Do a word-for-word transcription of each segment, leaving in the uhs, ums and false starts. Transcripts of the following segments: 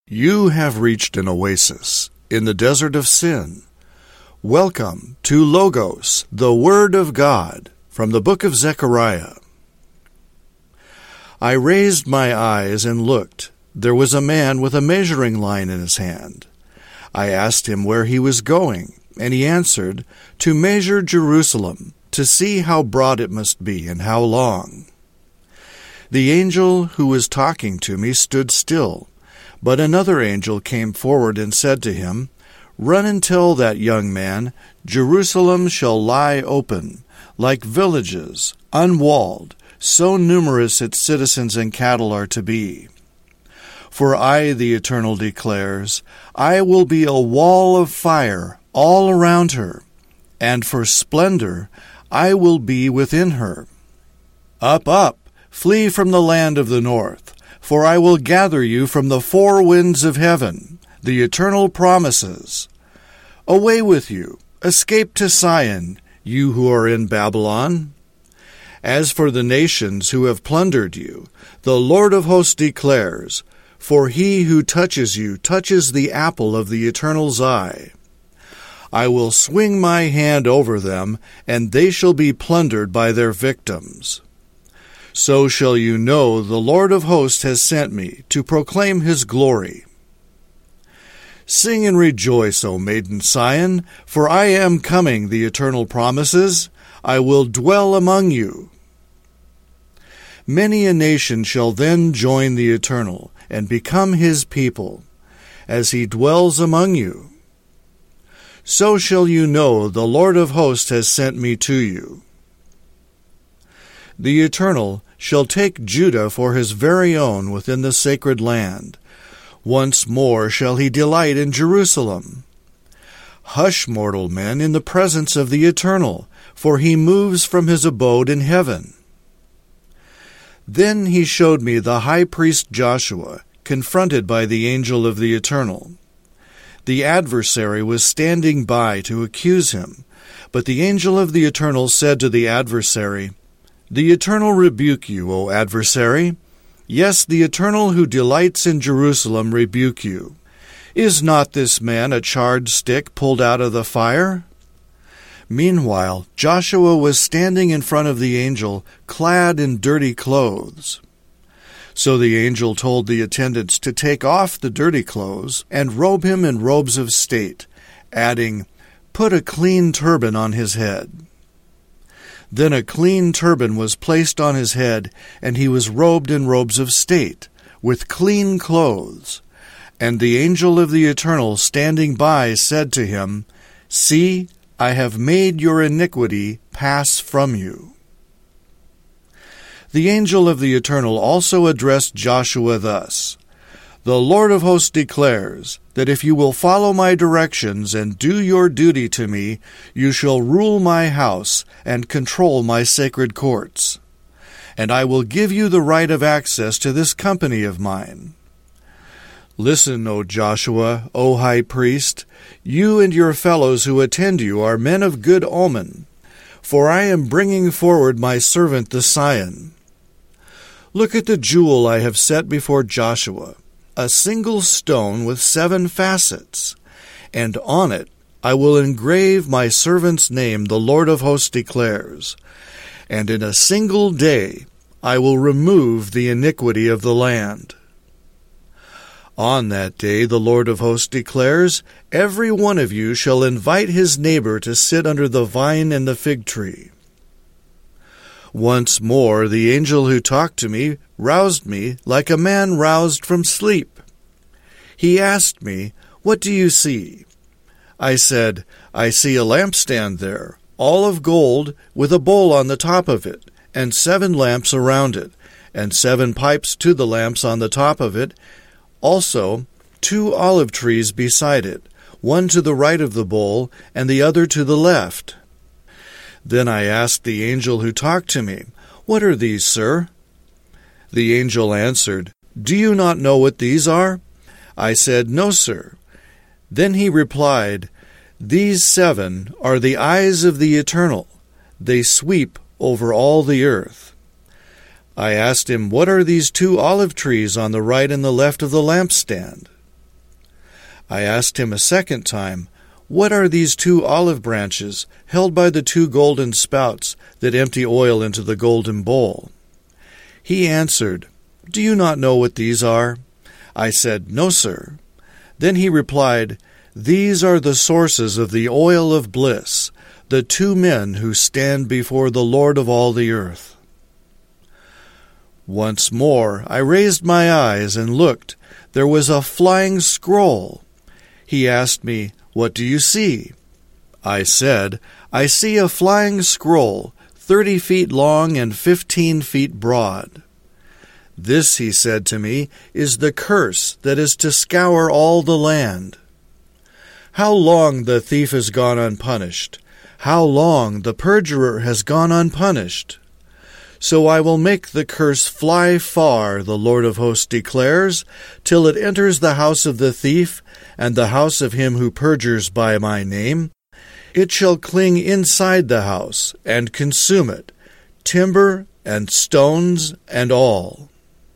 You have reached an oasis in the desert of sin. Welcome to Logos, the Word of God, from the book of Zechariah. I raised my eyes and looked. There was a man with a measuring line in his hand. I asked him where he was going, and he answered, "To measure Jerusalem, to see how broad it must be and how long." The angel who was talking to me stood still, but another angel came forward and said to him, "Run and tell that young man, Jerusalem shall lie open, like villages, unwalled, so numerous its citizens and cattle are to be. For I, the Eternal, declares, I will be a wall of fire all around her, and for splendor I will be within her. Up, up, flee from the land of the north, for I will gather you from the four winds of heaven, the eternal promises. Away with you, escape to Zion, you who are in Babylon. As for the nations who have plundered you, the Lord of hosts declares, for he who touches you touches the apple of the Eternal's eye. I will swing my hand over them, and they shall be plundered by their victims. So shall you know the Lord of hosts has sent me to proclaim his glory. Sing and rejoice, O maiden Zion, for I am coming, the eternal promises. I will dwell among you. Many a nation shall then join the Eternal and become his people, as he dwells among you. So shall you know the Lord of hosts has sent me to you. The Eternal shall take Judah for his very own within the sacred land. Once more shall he delight in Jerusalem. Hush, mortal men, in the presence of the Eternal, for he moves from his abode in heaven. Then he showed me the high priest Joshua, confronted by the angel of the Eternal. The adversary was standing by to accuse him, but the angel of the Eternal said to the adversary, The Eternal rebuke you, O adversary. Yes, the Eternal who delights in Jerusalem rebuke you. Is not this man a charred stick pulled out of the fire? Meanwhile, Joshua was standing in front of the angel, clad in dirty clothes. So the angel told the attendants to take off the dirty clothes and robe him in robes of state, adding, Put a clean turban on his head. Then a clean turban was placed on his head, and he was robed in robes of state, with clean clothes. And the angel of the Eternal standing by said to him, See, I have made your iniquity pass from you. The angel of the Eternal also addressed Joshua thus, The Lord of hosts declares that if you will follow my directions and do your duty to me, you shall rule my house and control my sacred courts. And I will give you the right of access to this company of mine. Listen, O Joshua, O high priest, you and your fellows who attend you are men of good omen, for I am bringing forward my servant the Zion. Look at the jewel I have set before Joshua, a single stone with seven facets, and on it I will engrave my servant's name, the Lord of hosts declares, and in a single day I will remove the iniquity of the land. On that day, the Lord of hosts declares, every one of you shall invite his neighbor to sit under the vine and the fig tree. Once more the angel who talked to me roused me like a man roused from sleep. He asked me, What do you see? I said, I see a lampstand there, all of gold, with a bowl on the top of it, and seven lamps around it, and seven pipes to the lamps on the top of it, also two olive trees beside it, one to the right of the bowl, and the other to the left. Then I asked the angel who talked to me, What are these, sir? The angel answered, Do you not know what these are? I said, No, sir. Then he replied, These seven are the eyes of the Eternal. They sweep over all the earth. I asked him, What are these two olive trees on the right and the left of the lampstand? I asked him a second time, "What are these two olive branches held by the two golden spouts that empty oil into the golden bowl?" He answered, "Do you not know what these are?" I said, "No, sir." Then he replied, "These are the sources of the oil of bliss, the two men who stand before the Lord of all the earth." Once more I raised my eyes and looked. There was a flying scroll. He asked me, "What do you see?" I said, "I see a flying scroll, thirty feet long and fifteen feet broad." "This," he said to me, "is the curse that is to scour all the land." How long the thief has gone unpunished! How long the perjurer has gone unpunished! So I will make the curse fly far, the Lord of hosts declares, till it enters the house of the thief and the house of him who perjures by my name. It shall cling inside the house and consume it, timber and stones and all.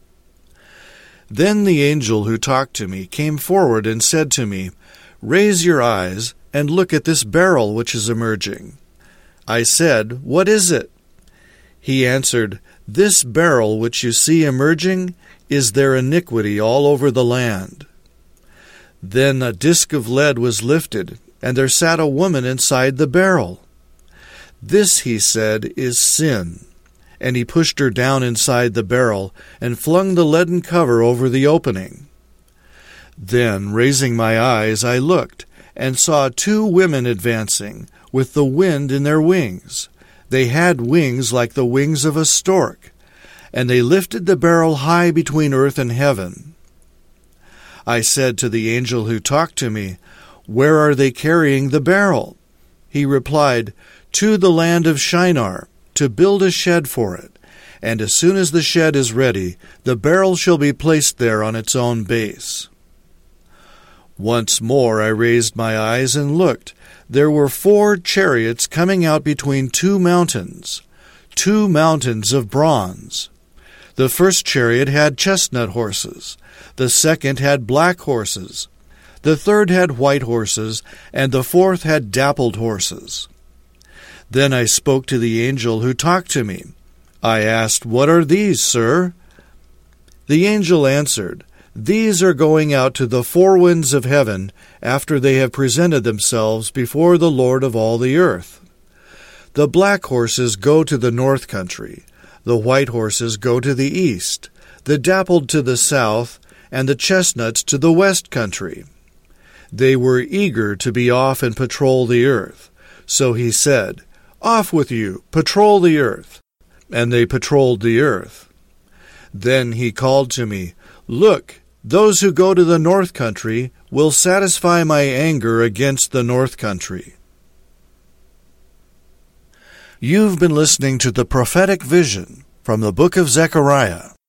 Then the angel who talked to me came forward and said to me, "Raise your eyes and look at this beryl which is emerging." I said, "What is it?" He answered, "This beryl which you see emerging is their iniquity all over the land." Then a disk of lead was lifted, and there sat a woman inside the beryl. "This," he said, "is sin." And he pushed her down inside the beryl and flung the leaden cover over the opening. Then, raising my eyes, I looked and saw two women advancing, with the wind in their wings. They had wings like the wings of a stork, and they lifted the beryl high between earth and heaven. I said to the angel who talked to me, "Where are they carrying the beryl?" He replied, "To the land of Shinar, to build a shed for it, and as soon as the shed is ready, the beryl shall be placed there on its own base." Once more I raised my eyes and looked. There were four chariots coming out between two mountains, two mountains of bronze. The first chariot had chestnut horses, the second had black horses, the third had white horses, and the fourth had dappled horses. Then I spoke to the angel who talked to me. I asked, "What are these, sir?" The angel answered, "These are going out to the four winds of heaven after they have presented themselves before the Lord of all the earth. The black horses go to the north country, the white horses go to the east, the dappled to the south, and the chestnuts to the west country." They were eager to be off and patrol the earth. So he said, "Off with you, patrol the earth." And they patrolled the earth. Then he called to me, "Look, those who go to the north country will satisfy my anger against the north country." You've been listening to the prophetic vision from the book of Zechariah.